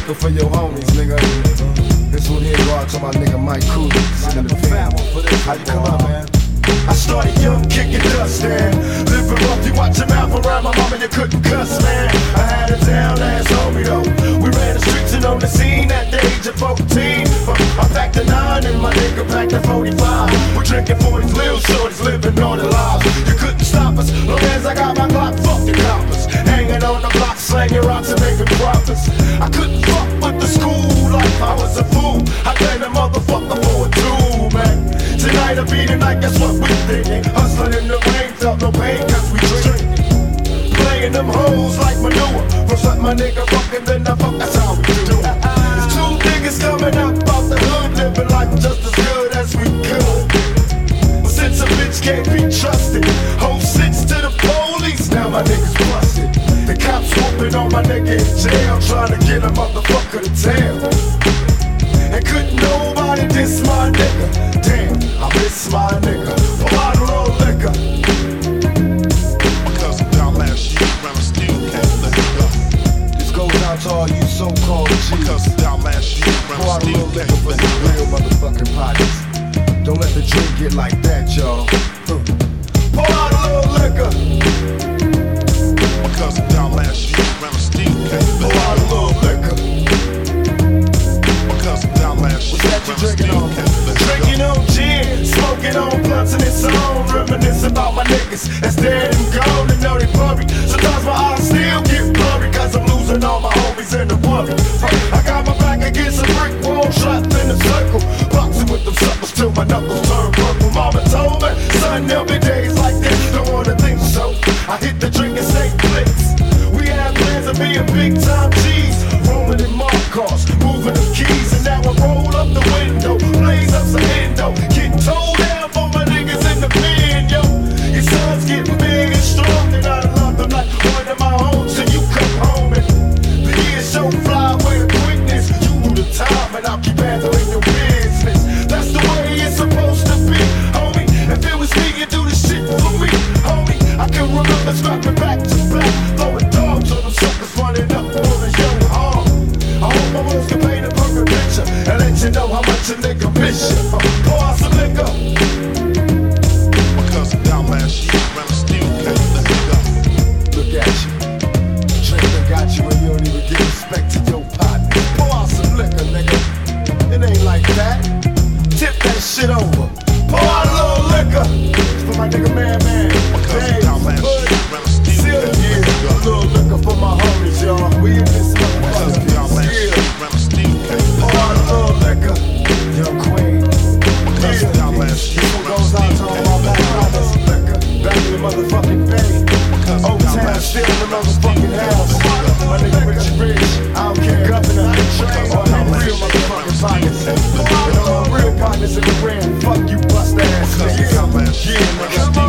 liquor for your homies, nigga. This one here go out to my nigga Mike Cooley. Sitting in the pen. How you come up, man? I started young, kicking dust, man. Living rough, you watch your mouth around my mom and you couldn't cuss, man. I had a down ass homie though. We ran the streets and on the scene at the age of 14. I packed a 9 and my nigga packed a 45. We're drinking 40s, little shorties, living on the lives. You couldn't stop us, long as I got my Glock, fuck the coppers. Hanging on the block, slanging rocks and making profits. I couldn't fuck with the school life, I was a fool. I blame a motherfucker for a tool, man. Tonight I beat it like that's what we thinking. Hustling in the rain, felt no pain cause we drinking. Playing them hoes like manure. First let my nigga fucking, then I fuck, that's how we do it. There's 2 niggas coming up out the hood, living life just as good as we could. But since a bitch can't be trusted, whole sits to the police, now my niggas busted. The cops whooping on my nigga in jail, trying to get a motherfucker to tell. And couldn't nobody diss my nigga. Damn, I miss my nigga. A bottle of liquor. Because of down last year, and I still can't let it go. This goes out to all you so-called G's. Because of down last year, and Pour I out a still little can't liquor for let some it go. real motherfucking pockets. Don't let the drink get like that, y'all. Pour out a little liquor. Because of down last year, and I still can't let Pour it out a go. little liquor. Because of down last year, What's that you and I drinking still on? can't let it go. Drinking on gin, smoking on blunts and it's on. Reminisce about my niggas that's dead and gone and know they buried. Sometimes my eyes still get blurry cause I'm losing all my homies in the worry. I got my back against a brick wall, trapped in a circle. Boxing with them suckers till my knuckles turn purple. Mama told me, son, there'll be days like this. Don't wanna think so. I hit the drink and say flicks. We had plans of being big time G's, rolling in mark cars, moving them keys, and now I roll up the window, blaze up some endo, getting told down for my niggas in the pen, yo. Your son's getting big and strong, and I love them like one of my own, so you come home and the years so fly with a quickness. You do the time, and I'll keep handling your business. That's the way it's supposed to be, homie. If it was me, you do the shit for me, homie. I can remember scrapping back to back, throwing dogs on them suckers running up on a young arm. I hope my words can paint a perfect picture and let you know how much a nigga miss you. Pour out some liquor. Because of down last year, and I still can't let it go. Look at you. Drink done got you and you don't even give respect to your partner. Pour out some liquor, nigga. It ain't like that. Tip that shit over. Pour out a little liquor. It's for my nigga Man. Because of down last year, and I still Still, can't let it a go. little liquor for my homies, y'all. We in this Because of down motherfucker. last year, Yeah. and I still can't Pour let out it a go. little liquor. Young Queen. Because of down last year, This one and I goes out to still all can't my let black it brothers. go. Liquor. Back in the motherfucking bay. Because of Old down town, last still year, in the and I motherfucking still house. can't let it go. My nigga Richie Rich, I don't care, governor, or them real motherfucking pockets. And all real partners in the ring, fuck you bust ass niggas. Because of down last year, Yeah, and I nigga. still